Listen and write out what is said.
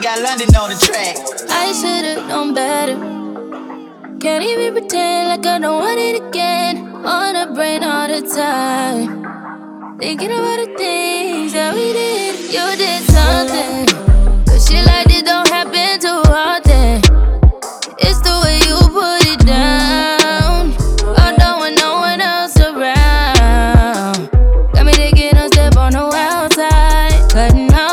got London on the track. I should've known better. Can't even pretend like I don't want it again. On the brain all the time, thinking about the things that we did. You did something, 'cause shit like this don't happen too often. It's the way you put it down. Although when no one else around, got me taking a step on the wild side, cutting